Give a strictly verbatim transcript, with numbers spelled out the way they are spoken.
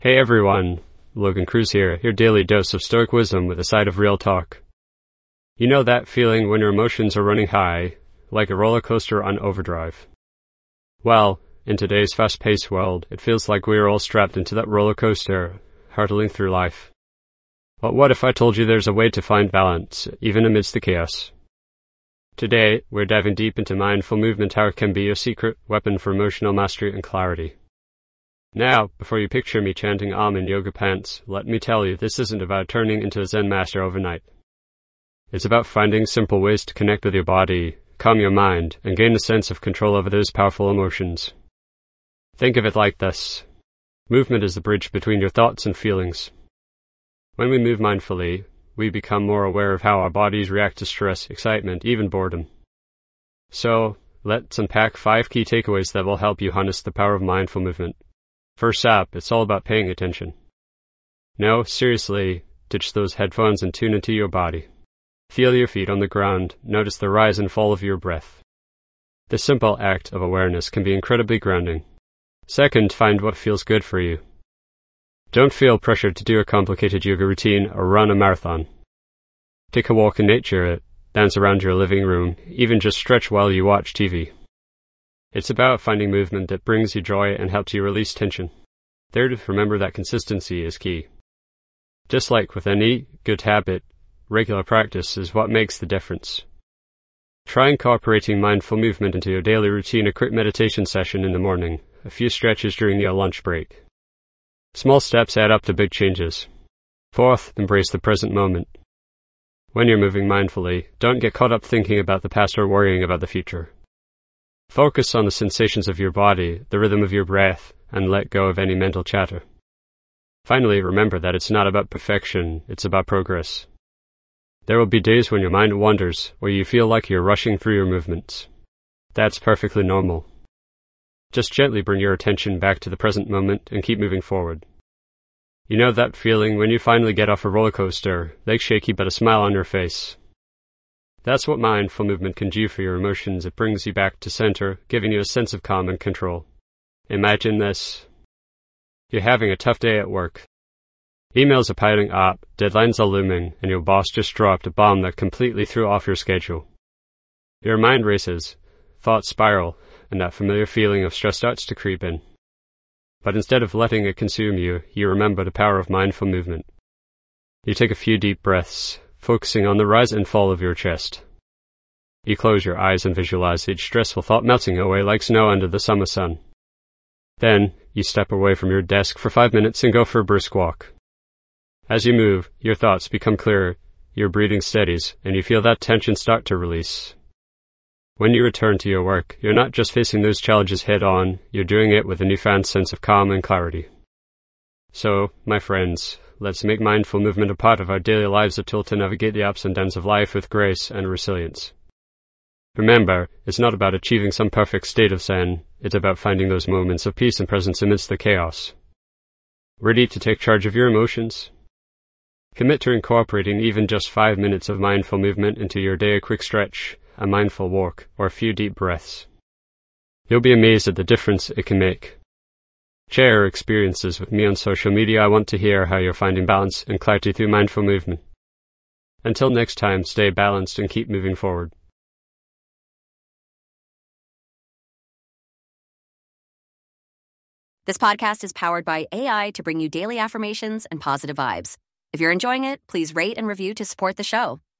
Hey everyone, Logan Cruz here, your daily dose of stoic wisdom with a side of real talk. You know that feeling when your emotions are running high, like a roller coaster on overdrive? Well, in today's fast-paced world, it feels like we are all strapped into that roller coaster, hurtling through life. But what if I told you there's a way to find balance, even amidst the chaos? Today, we're diving deep into mindful movement, how it can be your secret weapon for emotional mastery and clarity. Now, before you picture me chanting Om in yoga pants, let me tell you, this isn't about turning into a Zen master overnight. It's about finding simple ways to connect with your body, calm your mind, and gain a sense of control over those powerful emotions. Think of it like this. Movement is the bridge between your thoughts and feelings. When we move mindfully, we become more aware of how our bodies react to stress, excitement, even boredom. So, let's unpack five key takeaways that will help you harness the power of mindful movement. First up, it's all about paying attention. No, seriously, ditch those headphones and tune into your body. Feel your feet on the ground, notice the rise and fall of your breath. This simple act of awareness can be incredibly grounding. Second, find what feels good for you. Don't feel pressured to do a complicated yoga routine or run a marathon. Take a walk in nature, dance around your living room, even just stretch while you watch T V. It's about finding movement that brings you joy and helps you release tension. Third, remember that consistency is key. Just like with any good habit, regular practice is what makes the difference. Try incorporating mindful movement into your daily routine, a quick meditation session in the morning, a few stretches during your lunch break. Small steps add up to big changes. Fourth, embrace the present moment. When you're moving mindfully, don't get caught up thinking about the past or worrying about the future. Focus on the sensations of your body, the rhythm of your breath, and let go of any mental chatter. Finally, remember that it's not about perfection, it's about progress. There will be days when your mind wanders, or you feel like you're rushing through your movements. That's perfectly normal. Just gently bring your attention back to the present moment and keep moving forward. You know that feeling when you finally get off a roller coaster, legs shaky but a smile on your face? That's what mindful movement can do for your emotions. It brings you back to center, giving you a sense of calm and control. Imagine this. You're having a tough day at work. Emails are piling up, deadlines are looming, and your boss just dropped a bomb that completely threw off your schedule. Your mind races, thoughts spiral, and that familiar feeling of stress starts to creep in. But instead of letting it consume you, you remember the power of mindful movement. You take a few deep breaths, focusing on the rise and fall of your chest. You close your eyes and visualize each stressful thought melting away like snow under the summer sun. Then, you step away from your desk for five minutes and go for a brisk walk. As you move, your thoughts become clearer, your breathing steadies, and you feel that tension start to release. When you return to your work, you're not just facing those challenges head-on, you're doing it with a newfound sense of calm and clarity. So, my friends, let's make mindful movement a part of our daily lives, a tool to navigate the ups and downs of life with grace and resilience. Remember, it's not about achieving some perfect state of Zen, it's about finding those moments of peace and presence amidst the chaos. Ready to take charge of your emotions? Commit to incorporating even just five minutes of mindful movement into your day, a quick stretch, a mindful walk, or a few deep breaths. You'll be amazed at the difference it can make. Share your experiences with me on social media. I want to hear how you're finding balance and clarity through mindful movement. Until next time, stay balanced and keep moving forward. This podcast is powered by A I to bring you daily affirmations and positive vibes. If you're enjoying it, please rate and review to support the show.